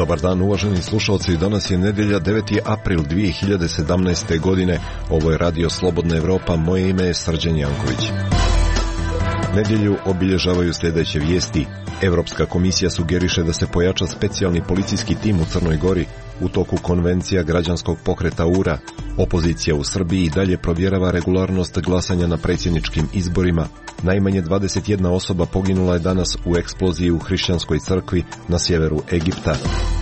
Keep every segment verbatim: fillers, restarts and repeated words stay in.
Dobar dan, uvaženi slušalci, danas je nedjelja deveti april dvije hiljade sedamnaeste. godine. Ovo je Radio Slobodna Evropa, moje ime je Srđan Janković. Nedjelju obilježavaju sljedeće vijesti. Europska komisija sugeriše da se pojača specijalni policijski tim u Crnoj Gori u toku konvencija građanskog pokreta U R A. Opozicija u Srbiji dalje provjerava regularnost glasanja na predsjedničkim izborima. Najmanje dvadeset jedna osoba poginula je danas u eksploziji u hrišćanskoj crkvi na sjeveru Egipta.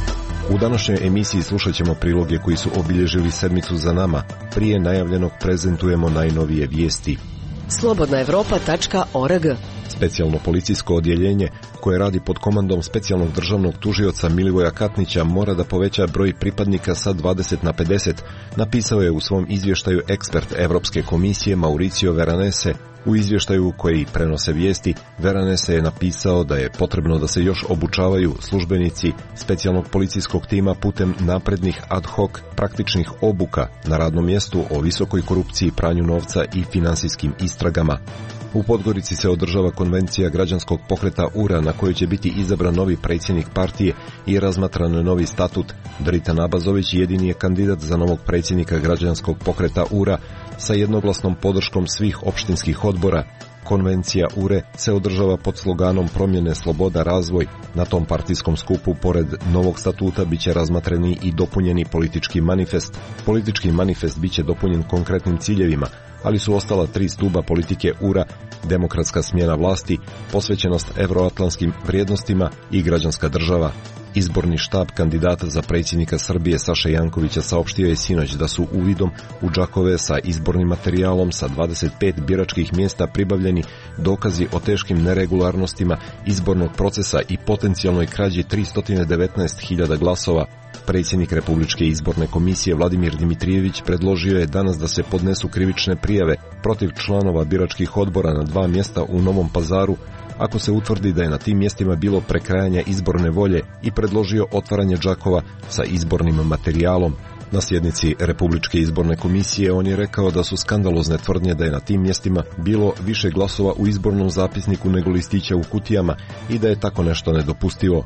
U današnjoj emisiji slušat ćemo priloge koji su obilježili sedmicu za nama. Prije najavljenog prezentujemo najnovije vijesti. slobodna evropa tačka org. Specijalno policijsko odjeljenje, koje radi pod komandom specijalnog državnog tužioca Milivoja Katnića, mora da poveća broj pripadnika sa dvadeset na pedeset, napisao je u svom izvještaju ekspert Evropske komisije Mauricio Veranese. U izvještaju koji prenose vijesti, Veranese je napisao da je potrebno da se još obučavaju službenici specijalnog policijskog tima putem naprednih ad hoc praktičnih obuka na radnom mjestu o visokoj korupciji, pranju novca i finansijskim istragama. U Podgorici se održava konvencija građanskog pokreta U R A na kojoj će biti izabran novi predsjednik partije i razmatran novi statut. Dritan Abazović jedini je kandidat za novog predsjednika građanskog pokreta U R A sa jednoglasnom podrškom svih opštinskih odbora. Konvencija U R A se održava pod sloganom promjene, sloboda, razvoj. Na tom partijskom skupu, pored novog statuta, biće razmatreni i dopunjeni politički manifest. Politički manifest biće dopunjen konkretnim ciljevima, ali su ostala tri stuba politike U R A, demokratska smjena vlasti, posvećenost evroatlantskim vrijednostima i građanska država. Izborni štab kandidata za predsjednika Srbije Saše Jankovića saopštio je sinoć da su uvidom u džakove sa izbornim materijalom sa dvadeset pet biračkih mjesta pribavljeni dokazi o teškim neregularnostima izbornog procesa i potencijalnoj krađi tristo devetnaest hiljada glasova. Predsjednik Republičke izborne komisije Vladimir Dimitrijević predložio je danas da se podnesu krivične prijave protiv članova biračkih odbora na dva mjesta u Novom Pazaru ako se utvrdi da je na tim mjestima bilo prekrajanja izborne volje, i predložio otvaranje džakova sa izbornim materijalom. Na sjednici Republičke izborne komisije on je rekao da su skandalozne tvrdnje da je na tim mjestima bilo više glasova u izbornom zapisniku nego listića u kutijama i da je tako nešto nedopustivo.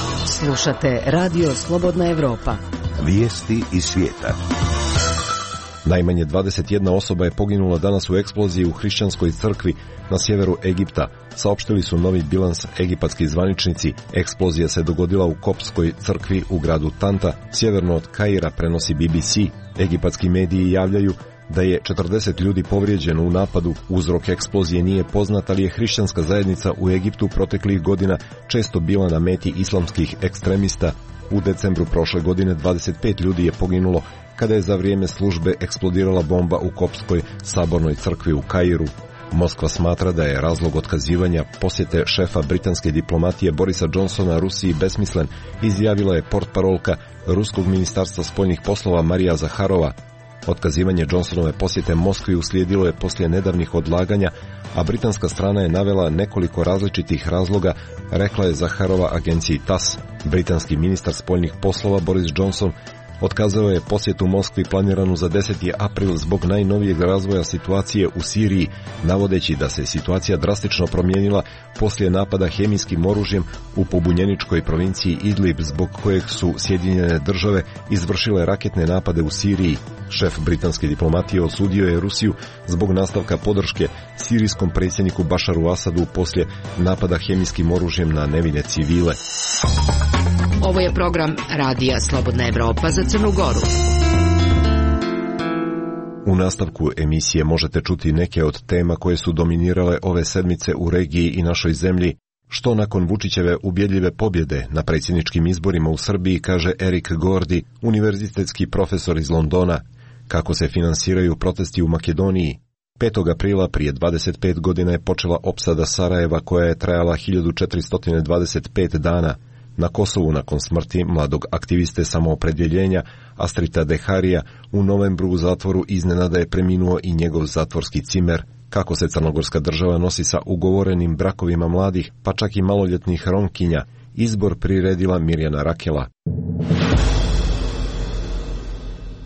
Slušate Radio Slobodna Evropa. Vijesti iz svijeta. Najmanje dvadeset jedna osoba je poginula danas u eksploziji u hrišćanskoj crkvi na sjeveru Egipta, saopštili su novi bilans egipatski zvaničnici. Eksplozija se dogodila u koptskoj crkvi u gradu Tanta, sjeverno od Kaira, prenosi B B C. Egipatski mediji javljaju da je četrdeset ljudi povrijeđeno u napadu. Uzrok eksplozije nije poznat, ali je hrišćanska zajednica u Egiptu proteklih godina često bila na meti islamskih ekstremista. U decembru prošle godine dvadeset pet ljudi je poginulo kada je za vrijeme službe eksplodirala bomba u koptskoj sabornoj crkvi u Kairu. Moskva smatra da je razlog otkazivanja posjete šefa britanske diplomatije Borisa Johnsona Rusiji besmislen, izjavila je portparolka ruskog ministarstva spoljnih poslova Marija Zaharova. Otkazivanje Johnsonove posjete Moskvi uslijedilo je poslije nedavnih odlaganja, a britanska strana je navela nekoliko različitih razloga, rekla je Zaharova agenciji T A S. Britanski ministar spoljnih poslova Boris Johnson otkazao je posjetu Moskvi planiranu za deseti april zbog najnovijeg razvoja situacije u Siriji, navodeći da se situacija drastično promijenila poslije napada hemijskim oružjem u pobunjeničkoj provinciji Idlib, zbog kojeg su Sjedinjene države izvršile raketne napade u Siriji. Šef britanske diplomatije osudio je Rusiju zbog nastavka podrške sirijskom predsjedniku Bašaru Asadu poslije napada hemijskim oružjem na nevine civile. Ovo je program Radija Slobodna Evropa za Crnu Goru. U nastavku emisije možete čuti neke od tema koje su dominirale ove sedmice u regiji i našoj zemlji. Što nakon Vučićeve ubjedljive pobjede na predsjedničkim izborima u Srbiji, kaže Erik Gordi, univerzitetski profesor iz Londona. Kako se finansiraju protesti u Makedoniji? petog aprila prije dvadeset pet godina je počela opsada Sarajeva koja je trajala hiljadu četiristo dvadeset pet dana. Na Kosovu, nakon smrti mladog aktiviste samoopredjeljenja Astrita Deharija, u novembru u zatvoru iznenada je preminuo i njegov zatvorski cimer. Kako se crnogorska država nosi sa ugovorenim brakovima mladih, pa čak i maloljetnih Romkinja, izbor priredila Mirjana Rakela.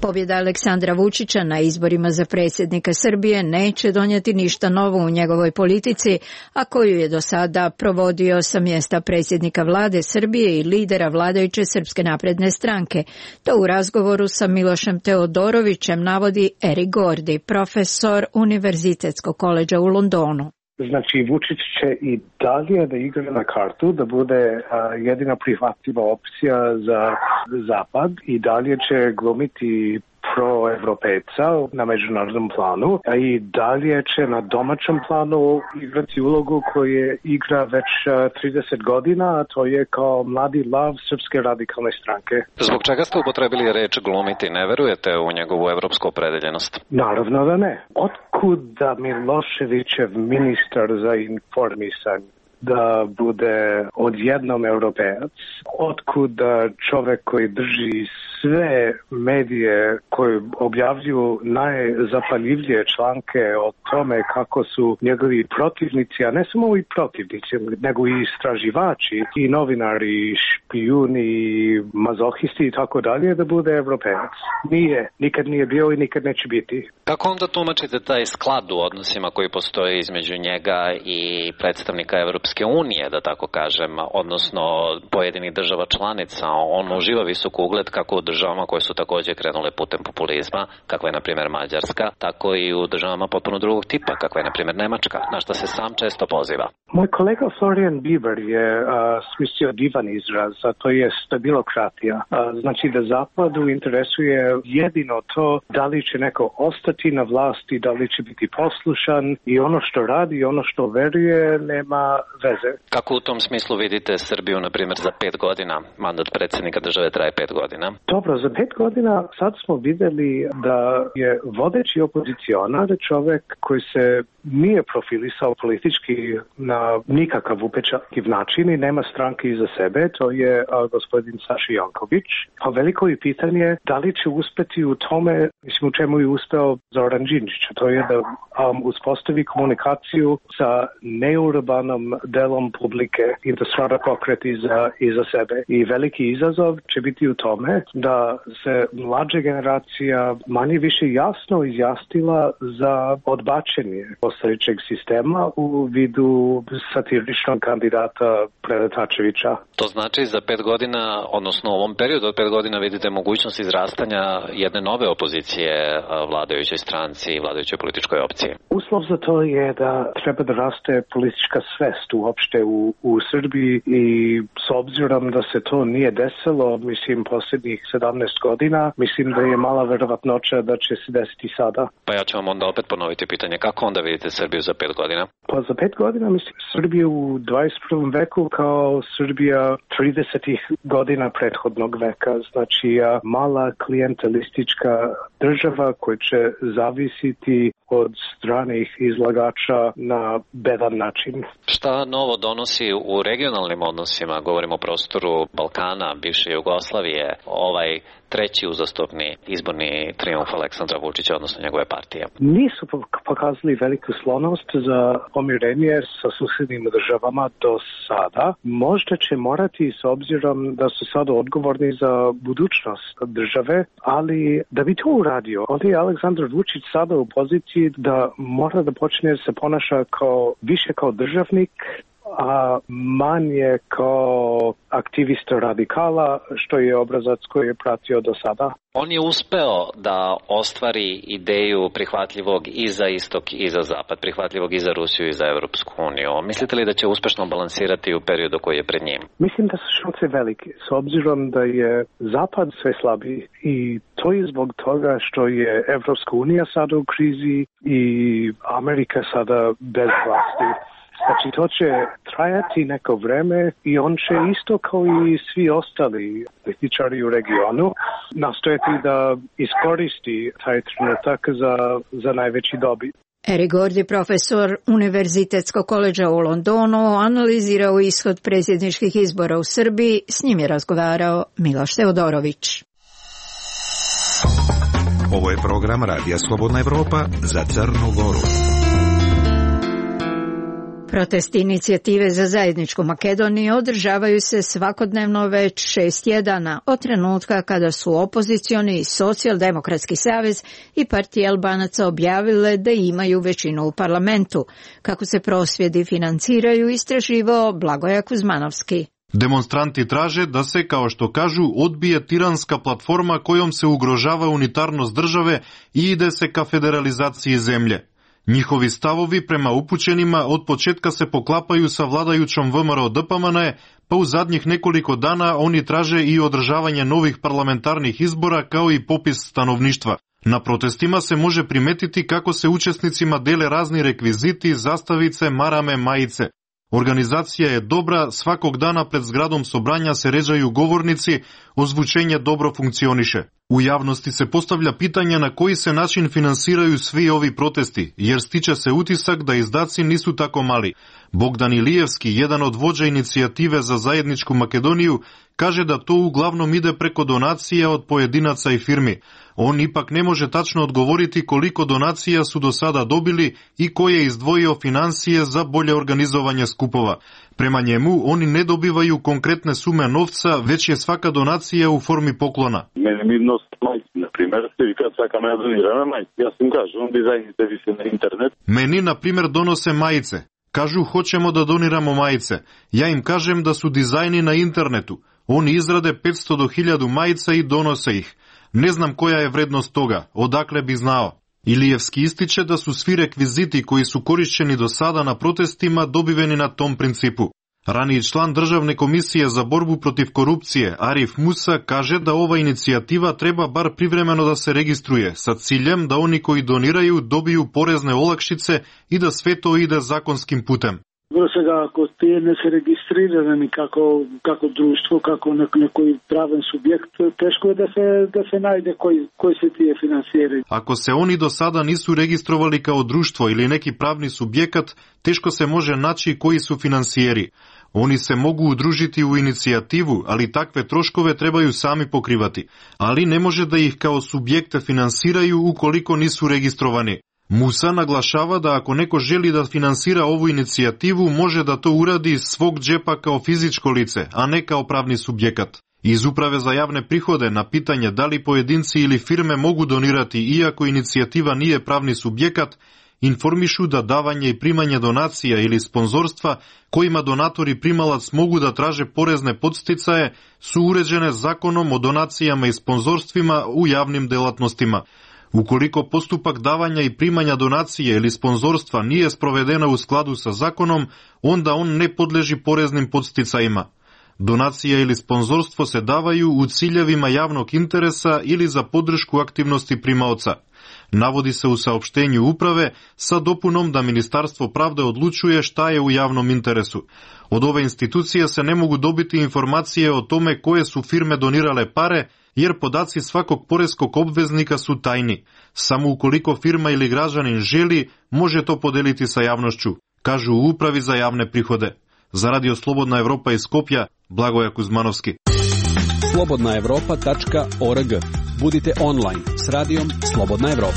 Pobjeda Aleksandra Vučića na izborima za predsjednika Srbije neće donijeti ništa novo u njegovoj politici, a koju je do sada provodio sa mjesta predsjednika vlade Srbije i lidera vladajuće Srpske napredne stranke. To u razgovoru sa Milošem Teodorovićem navodi Erik Gordi, profesor Univerzitetskog koledža u Londonu. Znači, Vučić će i dalje da igra na kartu, da bude a, jedina prihvatljiva opcija za Zapad i dalje će glumiti proevropejca na međunarodnom planu, a i dalje će na domaćem planu igrati ulogu koju igra već trideset godina, a to je kao mladi lav Srpske radikalne stranke. Zbog čega ste upotrebili reč glumiti? Ne verujete u njegovu evropsku opredeljenost? Naravno da ne. Otkud da Miloševićev ministar za informisanje da bude odjednom europejac? Otkud da čovek koji drži sve medije koji objavljuju najzapaljivije članke o tome kako su njegovi protivnici, a ne samo i protivnici, nego i istraživači i novinari, špijuni, mazohisti i tako dalje, da bude europejac? Nije. Nikad nije bio i nikad neće biti. Kako onda tumačite taj sklad u odnosima koji postoji između njega i predstavnika Evropske unije, da tako kažem, odnosno pojedinih država članica? On uživa visok ugled kako u državama koje su također krenule putem populizma, kakva je na primjer Mađarska, tako i u državama potpuno drugog tipa, kakva je na primjer Nemačka, na što se sam često poziva. Moj kolega Florian Bieber je uh, smislio divan izraz, a to je stabilokratija. Uh, znači da Zapadu interesuje jedino to da li će neko ostati na vlasti, da li će biti poslušan i ono što radi i ono što veruje nema veze. Kako u tom smislu vidite Srbiju, na primjer, za pet godina? Mandat predsjednika države traje pet godina. Dobro, za pet godina sad smo vidjeli da je vodeći opozicionar čovjek koji se nije profilisao politički na nikakav upečatljiv način i nema stranke iza sebe, to je a, gospodin Saša Janković. A veliko je pitanje da li će uspeti u tome, mislim u čemu je uspeo Zoran Đinđić, to je da um, uspostavi komunikaciju sa neurbanom delom publike i da stvara pokret iza, iza sebe. I veliki izazov će biti u tome da se mlađa generacija manje više jasno izjasnila za odbačenje postojećeg sistema u vidu satiričnog kandidata Preletačevića. To znači za pet godina, odnosno u ovom periodu od pet godina vidite mogućnost izrastanja jedne nove opozicije vladajućoj stranci i vladajućoj političkoj opciji. Uslov za to je da treba da raste politička svest uopšte u, u Srbiji i s obzirom da se to nije desilo, mislim, posljednjih sedamnaest godina, mislim da je mala verovatnoća da će se desiti sada. Pa ja ću vam onda opet ponoviti pitanje, kako onda vidite Srbiju za pet godina? Pa za pet godina mislim Srbiju u dvadeset prvom veku kao Srbija tridesetih godina prethodnog veka, znači mala klijentelistička država koja će zavisiti od stranih izlagača na bedan način. Šta novo donosi u regionalnim odnosima, govorimo o prostoru Balkana, bivše Jugoslavije, ovaj treći uzastopni izborni trijumf Aleksandra Vučića, odnosno njegove partije? Nisu pokazali veliku sklonost za pomirenje sa susjednim državama do sada. Možda će morati s obzirom da su sada odgovorni za budućnost države, ali da bi to uradio, ovdje je Aleksandar Vučić sada u poziciji da mora da počne da se ponaša kao, više kao državnik, a manje kao aktivista radikala, što je obrazac koji je pratio do sada. On je uspeo da ostvari ideju prihvatljivog i za istok i za zapad, prihvatljivog i za Rusiju i za Evropsku uniju. Mislite li da će uspešno balansirati u periodu koji je pred njim? Mislim da su šanse velike, s obzirom da je zapad sve slabiji i to je zbog toga što je Evropska unija sada u krizi i Amerika sada bez vlasti. Znači, to će trajati neko vreme i on će isto kao i svi ostali političari u regionu nastojati da iskoristi taj trenutak za, za najveći dobit. Erik Gordi, profesor Univerzitetskog koledža u Londonu, analizirao ishod predsjedničkih izbora u Srbiji. S njim je razgovarao Miloš Teodorović. Ovo je program Radija Slobodna Evropa za Crnu Goru. Protesti inicijative za zajedničku Makedoniju održavaju se svakodnevno već šest tjedana, od trenutka kada su opozicioni Socijaldemokratski savez i partija Albanaca objavile da imaju većinu u parlamentu. Kako se prosvjedi financiraju, istraživao Blagoja Kuzmanovski. Demonstranti traže da se, kao što kažu, odbije tiranska platforma kojom se ugrožava unitarnost države i ide se ka federalizaciji zemlje. Njihovi stavovi prema upućenima od početka se poklapaju sa vladajućom V M R O D P M N, pa u zadnjih nekoliko dana oni traže i održavanje novih parlamentarnih izbora kao i popis stanovništva. Na protestima se može primetiti kako se učesnicima dele razni rekviziti, zastavice, marame, majice. Organizacija je dobra, svakog dana pred zgradom sobranja se ređaju govornici, ozvučenje dobro funkcioniše. U javnosti se postavlja pitanje na koji se način finansiraju svi ovi protesti, jer stiče se utisak da izdaci nisu tako mali. Bogdan Ilijevski, jedan od vođa inicijative za zajedničku Makedoniju, kaže da to uglavnom ide preko donacija od pojedinaca i firmi. On ipak ne može tačno odgovoriti koliko donacija su do sada dobili i ko je izdvojio financije za bolje organizovanje skupova. Prema njemu, oni ne dobivaju konkretne sume novca, već je svaka donacija u formi poklona. Mene mi nos majci, na primjer, i kad svaka me donira majci, ja sam kažu, on dizajnite vi se na internet. Meni, na primjer, donose majice. Kažu, hoćemo da doniramo majice. Ja im kažem da su dizajni na internetu. Oni izrade petsto do hiljadu majica i donose ih. Ne znam koja je vrednost toga, odakle bi znao. Ilijevski ističe da su svi rekviziti koji su korišćeni do sada na protestima dobiveni na tom principu. Raniji član Državne komisije za borbu protiv korupcije, Arif Musa, kaže da ova inicijativa treba bar privremeno da se registruje, sa ciljem da oni koji doniraju dobiju porezne olakšice i da sve to ide zakonskim putem. Сега, ако ти не се регистрирани како, како друштво, како некој правен субјект, тешко е да се, да се најде кој, кој се тие финансиери. Ако се они до сада нису регистровали као друштво или неки правни субјекат, тешко се може наći кои су финансиери. Oni se mogu udružiti u inicijativu, ali takve troškove trebaju sami pokrivati. Ali ne može da ih kao subjekte finansiraju ukoliko nisu registrovani. Musa naglašava da ako neko želi da finansira ovu inicijativu, može da to uradi iz svog džepa kao fizičko lice, a ne kao pravni subjekat. Iz Uprave za javne prihode na pitanje da li pojedinci ili firme mogu donirati iako inicijativa nije pravni subjekat, informišu da davanje i primanje donacija ili sponzorstva kojima donator i primalac mogu da traže porezne podsticaje su uređene zakonom o donacijama i sponzorstvima u javnim delatnostima. Ukoliko postupak davanja i primanja donacije ili sponzorstva nije sprovedena u skladu sa zakonom, onda on ne podleži poreznim podsticajima. Donacija ili sponzorstvo se davaju u ciljevima javnog interesa ili za podršku aktivnosti primaoca. Navodi se u saopštenju uprave sa dopunom da Ministarstvo pravde odlučuje šta je u javnom interesu. Od ove institucije se ne mogu dobiti informacije o tome koje su firme donirale pare, jer podaci svakog poreskog obveznika su tajni. Samo ukoliko firma ili građanin želi, može to podeliti sa javnošću, kažu u Upravi za javne prihode. Za Radio Slobodna Evropa iz Skopja, Blagoja Kuzmanovski. slobodna evropa tačka org. Budite online s radijom Slobodna Evropa.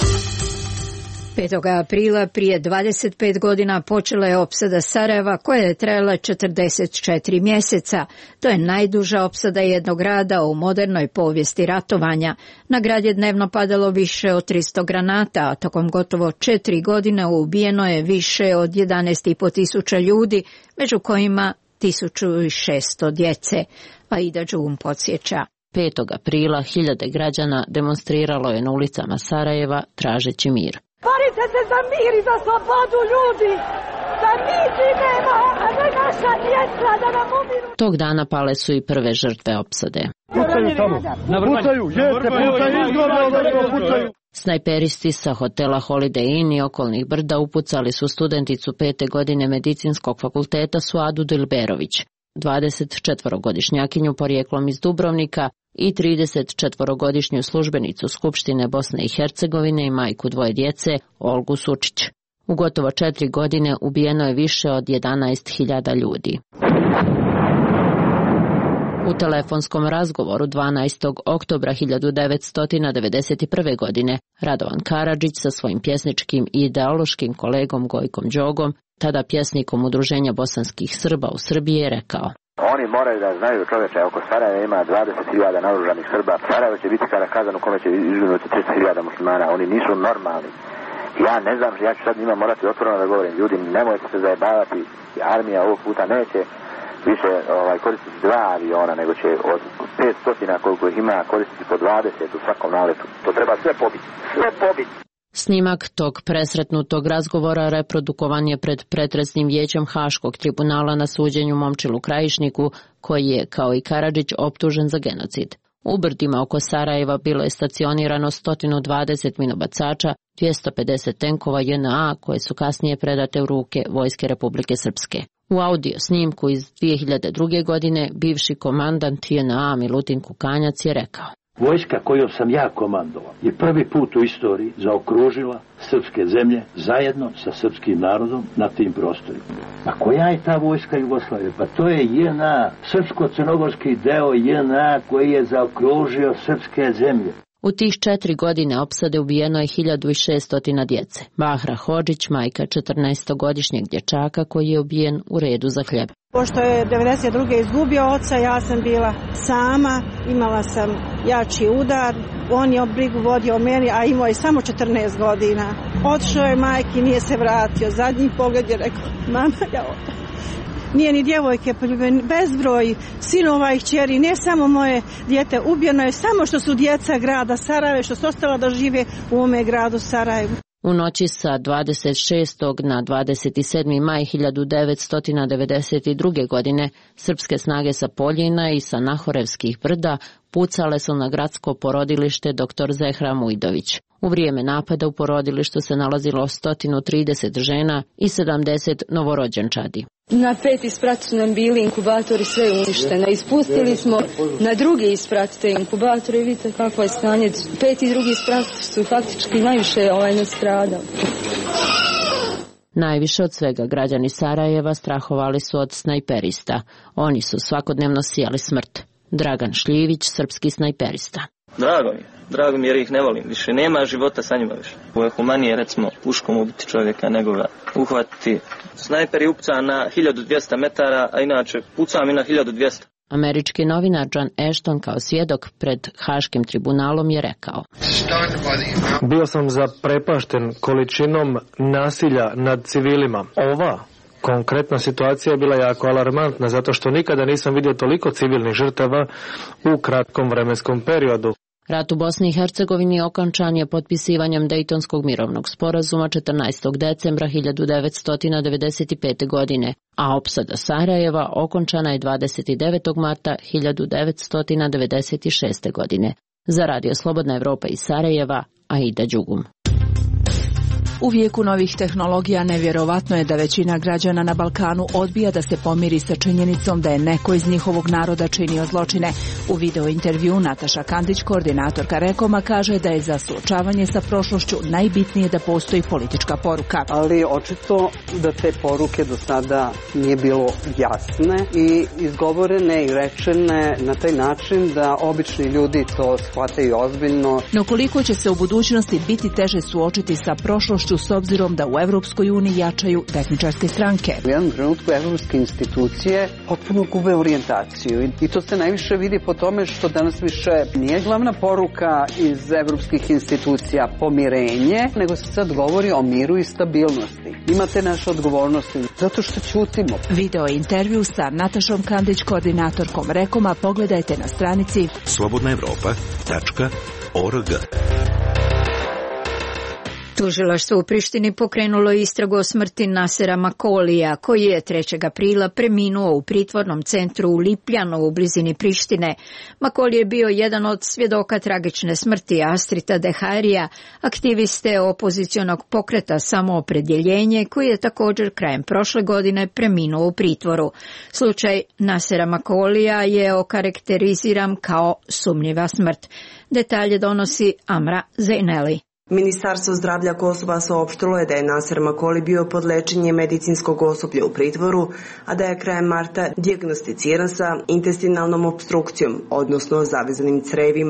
petog aprila prije dvadeset pet godina počela je opsada Sarajeva koja je trajala četrdeset četiri mjeseca. To je najduža opsada jednog grada u modernoj povijesti ratovanja. Na grad je dnevno padalo više od tristo granata, a tokom gotovo četiri godine ubijeno je više od jedanaest i po tisuća ljudi, među kojima tisuću šesto djece. Aida Đum podsjeća. petog aprila hiljade građana demonstriralo je na ulicama Sarajeva tražeći mir. Borite se za mir i za slobodu, ljudi! Da mi živimo, a ne naša djeca da nam umiru! Tog dana pale su i prve žrtve opsade. Pucaju tamo! Pucaju! Jeste, pucaju! Izgleda, pucaju! Snajperisti sa hotela Holiday Inn i okolnih brda upucali su studenticu pete godine medicinskog fakulteta Suadu Dilberović, dvadesetčetvorogodišnjakinju porijeklom iz Dubrovnika i tridesetčetvorogodišnju službenicu Skupštine Bosne i Hercegovine i majku dvoje djece, Olgu Sučić. U gotovo četiri godine ubijeno je više od jedanaest hiljada ljudi. U telefonskom razgovoru dvanaestog oktobra hiljadu devetsto devedeset prve. godine Radovan Karadžić sa svojim pjesničkim i ideološkim kolegom Gojkom Đogom tada pjesnikom Udruženja bosanskih Srba u Srbiji, je rekao: Oni moraju da znaju, čoveče, oko Sarajeva ima dvadeset hiljada naoružanih Srba. Sarajevo će biti kada kazan u kome će izginuti trideset hiljada muslimana. Oni nisu normalni. Ja ne znam, ja ću sad njima morati otvoreno da govorim. Ljudi, nemojte se zajebavati. Armija ovog puta neće više ovaj, koristiti dva aviona, nego će od petsto koliko ih ima koristiti po dvadeset u svakom naletu. To treba sve pobiti. Sve pobiti. Snimak tog presretnutog razgovora reprodukovan je pred pretresnim vijećem Haškog tribunala na suđenju Momčilu Krajišniku, koji je, kao i Karadžić, optužen za genocid. U brdima oko Sarajeva bilo je stacionirano sto dvadeset minobacača, dvjesto pedeset tenkova J N A, koje su kasnije predate u ruke Vojske Republike Srpske. U audio snimku iz dvije hiljade druge. godine bivši komandant J N A Milutin Kukanjac je rekao: Vojska kojom sam ja komandovao je prvi put u istoriji zaokružila srpske zemlje zajedno sa srpskim narodom na tim prostorima. A koja je ta vojska Jugoslavije? Pa to je J N A, srpsko-crnogorski deo J N A koji je zaokružio srpske zemlje. U tih četiri godine opsade ubijeno je hiljadu šesto djece. Bahra Hodžić, majka četrnaestogodišnjeg dječaka koji je ubijen u redu za hljeb. Pošto je devedeset druge izgubio oca, ja sam bila sama, imala sam jači udar, on je brigu vodio o meni, a imao je samo četrnaest godina. Otišao je majki, nije se vratio, zadnji pogled je rekao: mama, ja odam. Nije ni djevojke poljubljene, bezbroj sinova i kćeri, ne samo moje dijete ubijeno je, samo što su djeca grada Sarajeva, što su ostala da žive u ovome gradu Sarajevu. U noći sa dvadeset šestog na dvadeset sedmi maj hiljadu devetsto devedeset druge. godine srpske snage sa Poljina i sa Nahorevskih brda pucale su na gradsko porodilište dr Zehra Mujdović. U vrijeme napada u porodilištu se nalazilo sto trideset žena i sedamdeset novorođenčadi. Na peti sprat su nam bili inkubatori sve uništene. Ispustili smo na drugi sprat te inkubatore i vidite kako je stanje. Peti i drugi sprat su faktički najviše ovaj nastradali. Najviše od svega građani Sarajeva strahovali su od snajperista. Oni su svakodnevno sijali smrt. Dragan Šljivić, srpski snajperista. Drago mi, drago mi jer ih ne volim više. Nema života sa njima više. Ovo je humanije, recimo, puškom ubiti čovjeka nego ga uhvatiti. Snajper je upucan na hiljadu dvjesto metara, a inače pucam i na hiljadu dvjesto. Američki novinar John Ashton kao svjedok pred Haškim tribunalom je rekao: Bio sam zaprepašten količinom nasilja nad civilima. Ova konkretna situacija je bila jako alarmantna zato što nikada nisam vidio toliko civilnih žrtava u kratkom vremenskom periodu. Rat u Bosni i Hercegovini okončan je potpisivanjem Dejtonskog mirovnog sporazuma četrnaestog decembra hiljadu devetsto devedeset pete. godine, a opsada Sarajeva okončana je dvadeset devetog marta hiljadu devetsto devedeset šeste. godine. Za Radio Slobodna Evropa iz Sarajeva, Aida Đugum. U vijeku novih tehnologija nevjerovatno je da većina građana na Balkanu odbija da se pomiri sa činjenicom da je neko iz njihovog naroda činio zločine. U video intervju Nataša Kandić, koordinatorka Rekoma, kaže da je za suočavanje sa prošlošću najbitnije da postoji politička poruka. Ali očito da te poruke do sada nije bilo jasne i izgovorene i rečene na taj način da obični ljudi to shvataju ozbiljno. No koliko će se u budućnosti biti teže suočiti sa prošlošću s obzirom da u Evropskoj uniji jačaju desničarske stranke. U jednom trenutku evropske institucije potpuno gube orijentaciju i to se najviše vidi po tome što danas više nije glavna poruka iz evropskih institucija pomirenje, nego se sad govori o miru i stabilnosti. Imate naše odgovornosti zato što ćutimo. Video intervju sa Natašom Kandić, koordinatorkom Rekoma, pogledajte na stranici slobodna evropa tačka org. Tužilaštvo u Prištini pokrenulo istragu o smrti Nasera Makolija, koji je trećeg aprila preminuo u pritvornom centru u Lipljanu u blizini Prištine. Makoli je bio jedan od svjedoka tragične smrti Astrita Dehairija, aktiviste opozicionog pokreta Samoopredjeljenje, koji je također krajem prošle godine preminuo u pritvoru. Slučaj Nasera Makolija je okarakteriziran kao sumnjiva smrt. Detalje donosi Amra Zejneli. Ministarstvo zdravlja Kosova saopštilo je da je Naser Makoli bio pod lečenjem medicinskog osoblja u pritvoru, a da je krajem marta dijagnosticiran sa intestinalnom opstrukcijom, odnosno zavezanim crevima.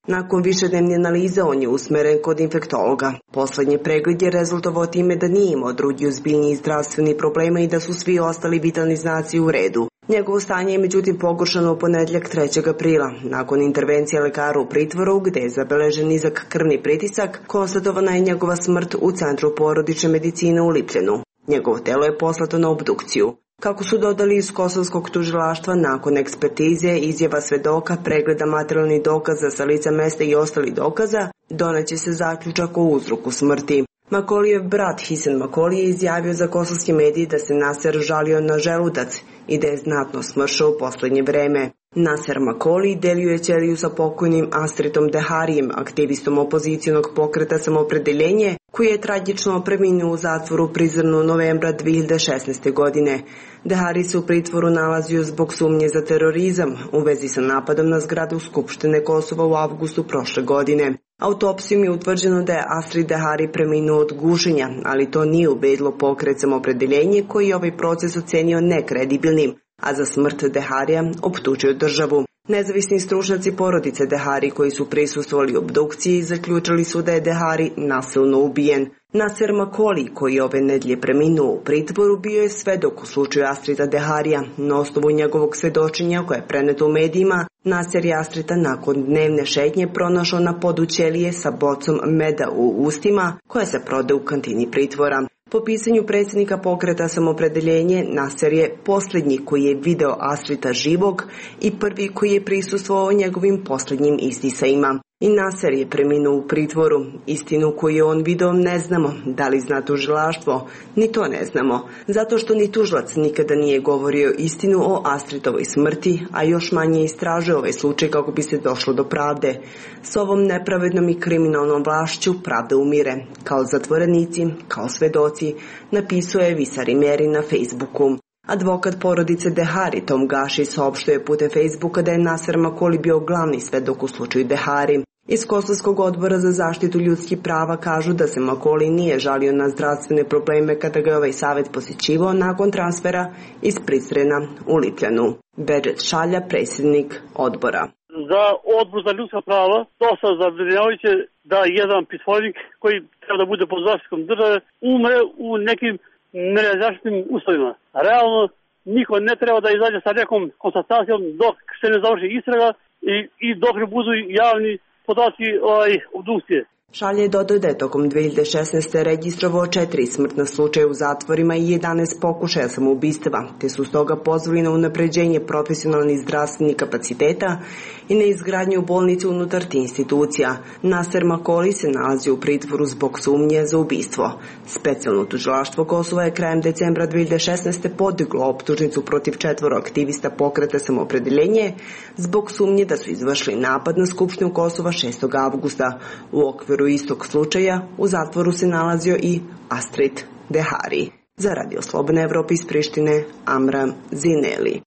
Nakon višednevne analize on je usmeren kod infektologa. Poslednji pregled je rezultovao time da nije imao drugi ozbiljniji zdravstveni problema i da su svi ostali vitalni znaci u redu. Njegovo stanje je međutim pogoršano u ponedjeljak trećeg aprila. Nakon intervencije lekara u pritvoru, gde je zabeležen nizak krvni pritisak, konstatovana je njegova smrt u Centru porodične medicine u Lipljanu. Njegovo telo je poslato na obdukciju. Kako su dodali iz kosovskog tužilaštva, nakon ekspertize, izjava svedoka, pregleda materijalnih dokaza sa lica mesta i ostalih dokaza, doneće se zaključak o uzroku smrti. Makolijev brat Hisen Makoli je izjavio za kosovske medije da se Naser žalio na želudac i da je znatno smršao u poslednje vreme. Naser Makoli delio je ćeliju sa pokojnim Astritom Deharijem, aktivistom opozicijonog pokreta Samopredeljenje, koji je tragično preminuo u zatvoru Prizrenu novembra dve hiljade šesnaeste. godine. Dehari se u pritvoru nalazio zbog sumnje za terorizam u vezi sa napadom na zgradu Skupštine Kosova u avgustu prošle godine. Autopsijom je utvrđeno da je Astrid Dehari preminuo od gušenja, ali to nije ubedilo pokret Samopredeljenje koji je ovaj proces ocenio nekredibilnim, a za smrt Deharija optužio državu. Nezavisni stručnjaci porodice Dehari koji su prisustvovali obdukciji zaključili su da je Dehari nasilno ubijen. Naser Makoli, koji je ove nedelje preminuo u pritvoru, bio je svedok u slučaju Astrita Deharija. Na osnovu njegovog svedočenja koje je preneto u medijima, Naser je Astrita nakon dnevne šetnje pronašao na podu ćelije sa bocom meda u ustima koja se prode u kantini pritvora. Po pisanju predsjednika pokreta Samopredeljenje, Naser je posljednji koji je video Astrita živog i prvi koji je prisustvovao njegovim posljednjim istisajima. I Naser je preminuo u pritvoru. Istinu koju je on video ne znamo, da li zna tužilaštvo, ni to ne znamo, zato što ni tužilac nikada nije govorio istinu o Astritovoj smrti, a još manje istražuje ovaj slučaj kako bi se došlo do pravde. S ovom nepravednom i kriminalnom vlašću pravda umire, kao zatvorenici, kao svedoci, napisao je Visari Meri na Facebooku. Advokat porodice Dehari Tom Gaši saopštio je putem Facebooka da je Naser Makoli bio glavni svedok u slučaju Dehari. Iz Kosovskog odbora za zaštitu ljudskih prava kažu da se Makoli nije žalio na zdravstvene probleme kada ga je ovaj savjet posjećivao nakon transfera iz Prizrena u Lipljanu. Bedžet Šalja, predsjednik odbora. Za odbor za ljudska prava dosta zabrinjavajuće da jedan pritvornik koji treba da bude pod zaštitom države umre u nekim nerazjašnjenim uslovima. Realno, niko ne treba da izađe sa nekom konstatacijom dok se ne završi istraga i, i dok ne budu javni podaci ovaj, obdukcije. Šalje dodao da je tokom dve hiljade šesnaeste. registrovao četiri smrtna slučaja u zatvorima i jedanaest pokušaja samoubistva, te su stoga pozvali na unapređenje profesionalnih zdravstvenih kapaciteta i na izgradnju bolnice unutar tih institucija. Naser Makoli se nalazi u pritvoru zbog sumnje za ubistvo. Specijalno tužilaštvo Kosova je krajem decembra dve hiljade šesnaeste. podiglo optužnicu protiv četvoro aktivista pokreta Samopredeljenje zbog sumnje da su izvršili napad na Skupštinu Kosova šestog avgusta. U okviru istog slučaja u zatvoru se nalazio i Astrid Dehari. Za Radio Slobodna Evropa iz Prištine, Amram Zineli.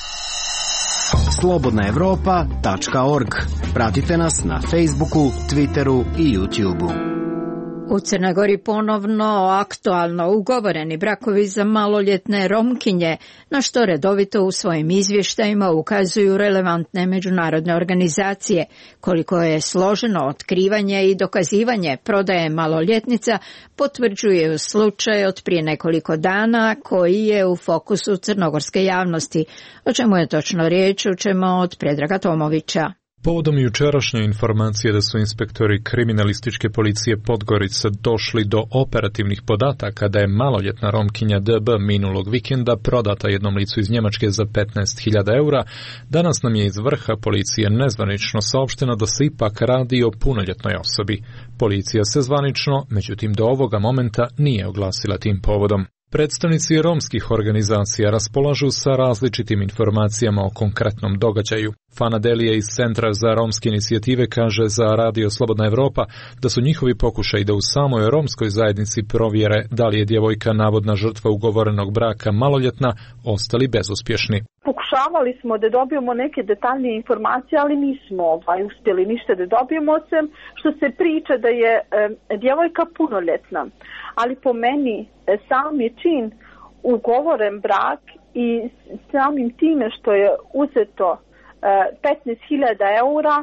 slobodna evropa tačka org. Pratite nas na Facebooku, Twitteru i YouTubeu. U Crnoj Gori ponovno aktualno ugovoreni brakovi za maloljetne Romkinje, na što redovito u svojim izvještajima ukazuju relevantne međunarodne organizacije. Koliko je složeno otkrivanje i dokazivanje prodaje maloljetnica, potvrđuje slučaj od prije nekoliko dana koji je u fokusu crnogorske javnosti. O čemu je točno riječ, čujemo od Predraga Tomovića. Povodom jučerašnje informacije da su inspektori kriminalističke policije Podgorica došli do operativnih podataka da je maloljetna Romkinja D B minulog vikenda prodata jednom licu iz Njemačke za petnaest hiljada eura, danas nam je iz vrha policije nezvanično saopšteno da se ipak radi o punoljetnoj osobi. Policija se zvanično, međutim do ovoga momenta, nije oglasila tim povodom. Predstavnici romskih organizacija raspolažu sa različitim informacijama o konkretnom događaju. Fana Delije iz Centra za romske inicijative kaže za Radio Slobodna Evropa da su njihovi pokušaji da u samoj romskoj zajednici provjere da li je djevojka navodna žrtva ugovorenog braka maloljetna ostali bezuspješni. Pokušavali smo da dobijemo neke detaljnije informacije, ali nismo ovaj, uspjeli ništa da dobijemo, osim što se priča da je e, djevojka punoljetna. Ali po meni e, sam je čin ugovoren brak i samim time što je uzeto e, petnaest hiljada eura,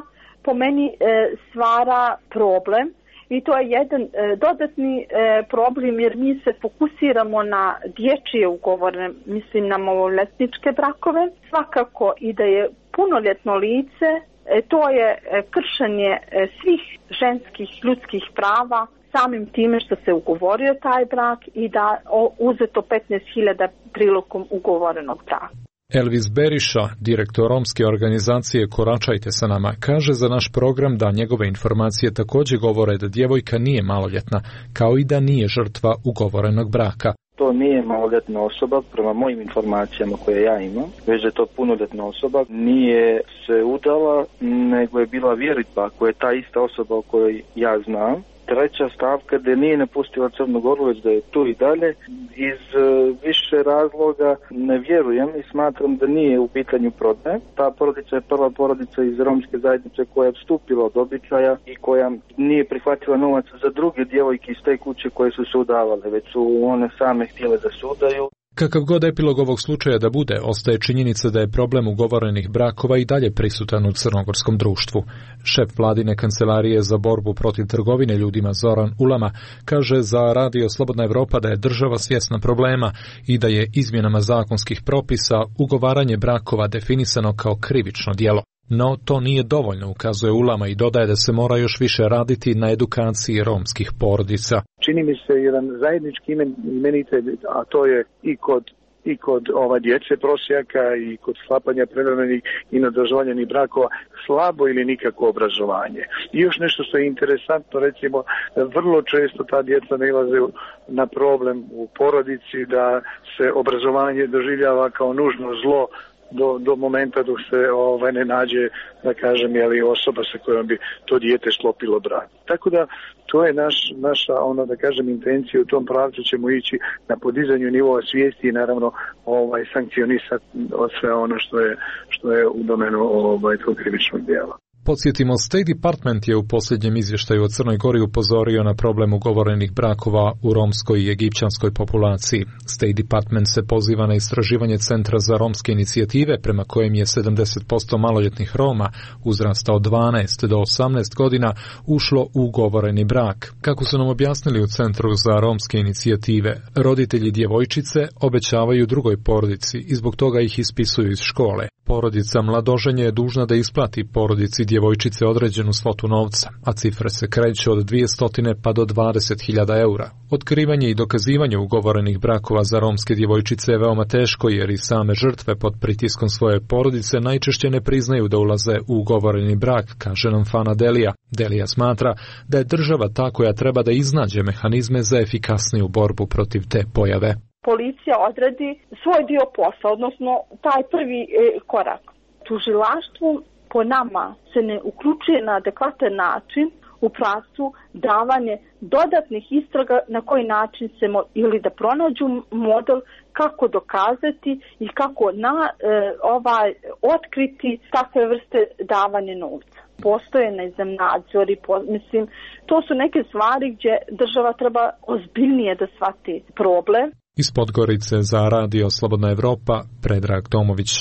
po meni e, stvara problem i to je jedan e, dodatni e, problem jer mi se fokusiramo na dječje ugovore, mislim na maloletničke brakove. Svakako i da je punoljetno lice, e, to je e, kršenje e, svih ženskih ljudskih prava samim time što se ugovorio taj brak i da o, uzeto petnaest hiljada prilikom ugovorenog braka. Elvis Beriša, direktor romske organizacije Koračajte sa nama, kaže za naš program da njegove informacije također govore da djevojka nije maloljetna, kao i da nije žrtva ugovorenog braka. To nije maloljetna osoba, prema mojim informacijama koje ja imam, već je to punoljetna osoba, nije se udala, nego je bila vjeritba koja je ta ista osoba o kojoj ja znam. Treća stavka da nije napustila Crnu Goru, već da je tu i dalje. Iz uh, više razloga ne vjerujem i smatram da nije u pitanju prodaje. Ta porodica je prva porodica iz romske zajednice koja je odstupila od običaja i koja nije prihvatila novac za druge djevojke iz te kuće koje su se udavale, već su one same htjele da se udaju. Kakav god epilog ovog slučaja da bude, ostaje činjenica da je problem ugovorenih brakova i dalje prisutan u crnogorskom društvu. Šef vladine kancelarije za borbu protiv trgovine ljudima Zoran Ulama kaže za Radio Slobodna Evropa da je država svjesna problema i da je izmjenama zakonskih propisa ugovaranje brakova definisano kao krivično djelo. No, to nije dovoljno, ukazuje Ulama i dodaje da se mora još više raditi na edukaciji romskih porodica. Čini mi se jedan zajednički imen, imenitelj, a to je i kod i kod ova djece prosjaka i kod sklapanja privremenih i nedozvoljenih brakova slabo ili nikako obrazovanje. I još nešto što je interesantno, recimo, vrlo često ta djeca nailaze na problem u porodici da se obrazovanje doživljava kao nužno zlo do, do momenta dok se ovaj, ne nađe, da kažem, jeli, osoba sa kojom bi to dijete sklopilo brak. Tako da to je naš, naša, ono, da kažem, intencija. U tom pravcu ćemo ići na podizanju nivoa svijesti i naravno ovaj, sankcionisati sve ono što je, što je u domenu ovaj, tog krivičnog djela. Podsjetimo, State Department je u posljednjem izvještaju o Crnoj Gori upozorio na problem ugovorenih brakova u romskoj i egipćanskoj populaciji. State Department se poziva na istraživanje Centra za romske inicijative prema kojem je sedamdeset posto maloljetnih Roma uzrasta od dvanaest do osamnaest godina ušlo u ugovoreni brak. Kako su nam objasnili u Centru za romske inicijative, roditelji djevojčice obećavaju drugoj porodici i zbog toga ih ispisuju iz škole. Porodica mladoženje je dužna da isplati porodici djevojčice određenu svotu novca, a cifre se kreću od dvjesto pa do dvadeset hiljada eura. Otkrivanje i dokazivanje ugovorenih brakova za romske djevojčice je veoma teško jer i same žrtve pod pritiskom svoje porodice najčešće ne priznaju da ulaze u ugovoreni brak, kaže nam Fana Delija. Delija smatra da je država ta koja treba da iznađe mehanizme za efikasniju borbu protiv te pojave. Policija odradi svoj dio posla, odnosno taj prvi e, korak. Tužilaštvo po nama se ne uključuje na adekvatan način u pravcu davanje dodatnih istraga na koji način se mo, ili da pronađu model kako dokazati i kako na e, ovaj otkriti takve vrste davanje novca. Postoje, ne znam, nadzori, po, mislim, to su neke stvari gdje država treba ozbiljnije da shvati problem. Iz Podgorice za Radio Slobodna Evropa, Predrag Tomović.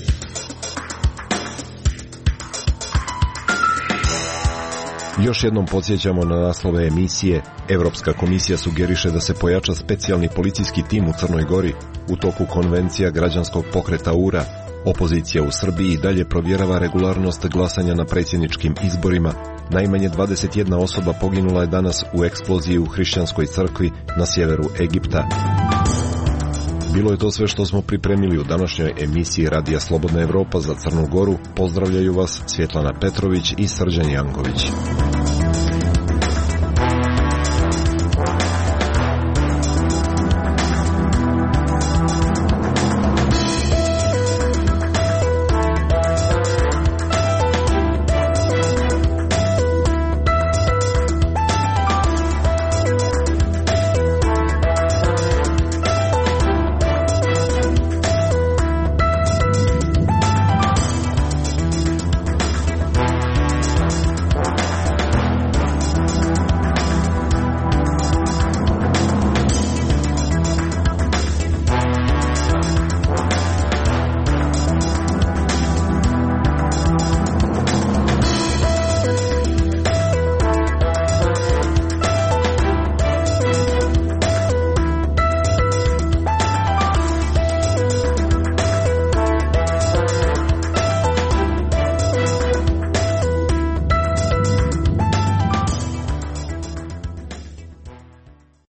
Još jednom podsjećamo na naslove emisije. Evropska komisija sugeriše da se pojača specijalni policijski tim u Crnoj Gori. U toku konvencija građanskog pokreta U R A. Opozicija u Srbiji i dalje provjerava regularnost glasanja na predsjedničkim izborima. Najmanje dvadeset jedna osoba poginula je danas u eksploziji u hrišćanskoj crkvi na sjeveru Egipta. Bilo je to sve što smo pripremili u današnjoj emisiji Radija Slobodna Evropa za Crnu Goru. Pozdravljaju vas Svjetlana Petrović i Srđan Janković.